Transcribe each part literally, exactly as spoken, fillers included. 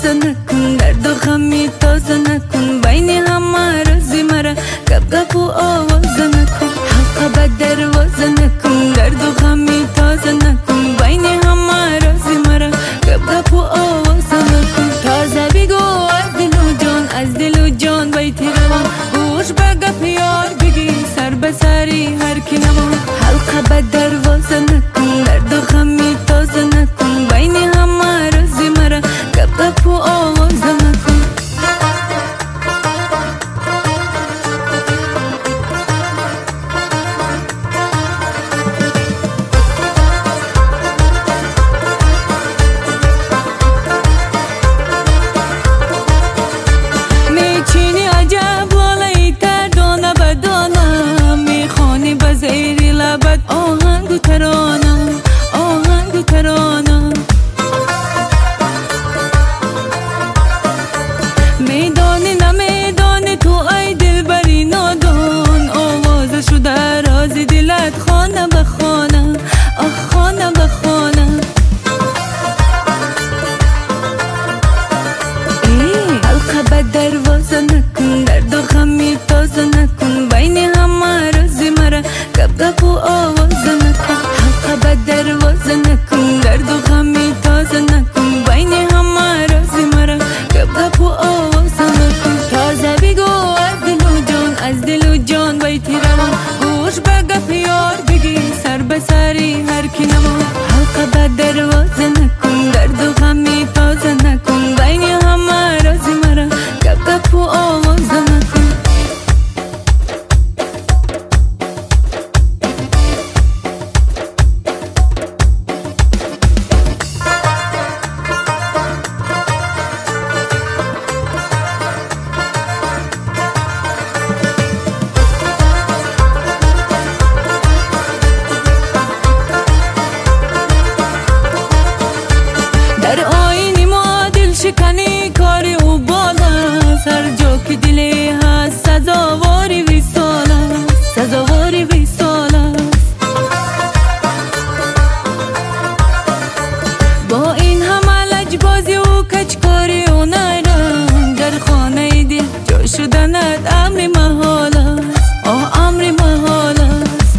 دروازه نکن، درد و غمی تازه نکن، بین همه رازی مرا گپ گپ و آوازه نکن. حلقه به دروازه نکن، درد و غمی تازه نکن، بین همه رازی مرا گپ گپ و آوازه نکن. تازه بگو از دل و جان، از دل و جان بیتی روان، گوش به گپ یار بگی سر به سری هر کی نمان. حلقه به دروازه نکن، درد و غمی تازه نکن، بین همه رازی مرا گپ گپ و آوازه نکن. میچینی عجب والای تر دانه به دانه، میخوانی به زیر لبت آهنگ و ترانه، آهنگ و ترانه. میدانی نمیدانی تو ای دلبری نادان، آواز شده راز دلت خانه به خانه، آه خانه به خانه. ای حلقه به دروازه نکن، درد و غمی تازه نکن، بین همه رازی مرا گپ گپ و آوازه نکن. حلقه به دروازه نکن، درد و غمی تازه نکن، بین همه رازی مرا گپ گپ و آوازه نکن. تازه بگو از دل و جان، از دل و جان بیتی روان، گوش به گپ یار بگی سر به سری هر کی نمان. حلقه به دروازه نکن، درد و غمی تازه نکن، بین همه رازی مرا گپ گپ و آوازه نکن. در آینی ما دل شکنی کاری او بالاست، هر جا که دلی هست سزاواری وصال است، سزاواری وصال است. با این همه لجبازی و کچکاری و نرم، در خانه دل جا شدنت امر محال است، آه امر محال است.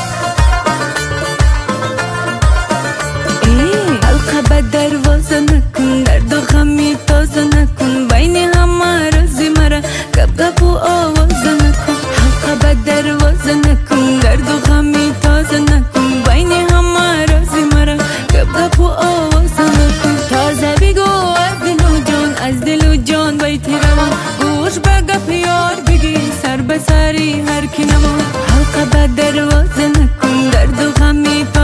ای حلقه به دروازه نکن، درد و غمی تازه نکن، بین همه رازی مرا گپ گپ و آوازه نکن. حلقه به دروازه نکن، درد و غمی تازه نکن، بین همه رازی مرا گپ گپ و آوازه نکن. تازه بگو از دل و جان، از دل و جان بیتی روان، گوش به گپ یار بگی سر به سری هر کی نمان. حلقه به دروازه نکن، درد و غمی